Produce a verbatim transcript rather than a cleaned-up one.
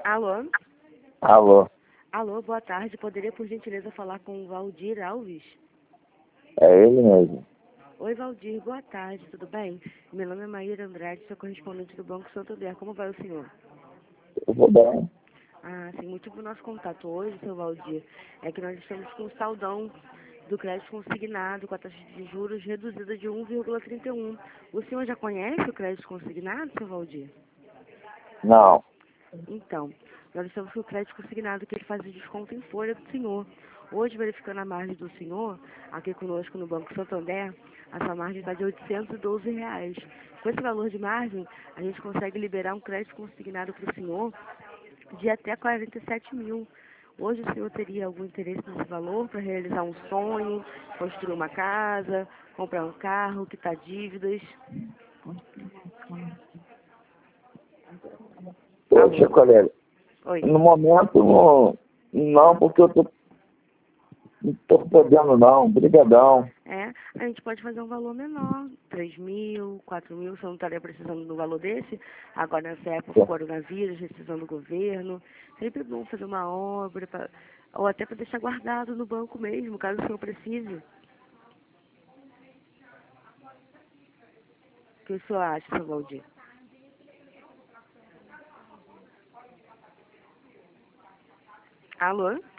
Alô? Alô, Alô, boa tarde. Poderia, por gentileza, falar com o Valdir Alves? é ele mesmo. Oi, Valdir. Boa tarde. Tudo bem? Meu nome é Maíra Andrade, sou correspondente do Banco Santander. Como vai o senhor? Eu vou bem. Ah, sim. O motivo do nosso contato hoje, seu Valdir, é que nós estamos com o saldão do crédito consignado com a taxa de juros reduzida de um vírgula trinta e um. O senhor já conhece o crédito consignado, seu Valdir? Não, Então, nós estamos com o crédito consignado que ele faz o desconto em folha do senhor. Hoje, verificando a margem do senhor, aqui conosco no Banco Santander, a sua margem está de oitocentos e doze reais. Com esse valor de margem, a gente consegue liberar um crédito consignado para o senhor de até quarenta e sete mil. Hoje o senhor teria algum interesse nesse valor para realizar um sonho, construir uma casa, comprar um carro, quitar dívidas? poxa, Alô? colega, Oi. no momento não, não, porque eu tô, não tô podendo não, brigadão. É, a gente pode fazer um valor menor, três mil, quatro mil, você não estaria precisando de um valor desse? Agora, nessa época, coronavírus, rescisão do governo, sempre bom fazer uma obra, pra, ou até para deixar guardado no banco mesmo, caso o senhor precise. O que o senhor acha, seu Valdir? Alô?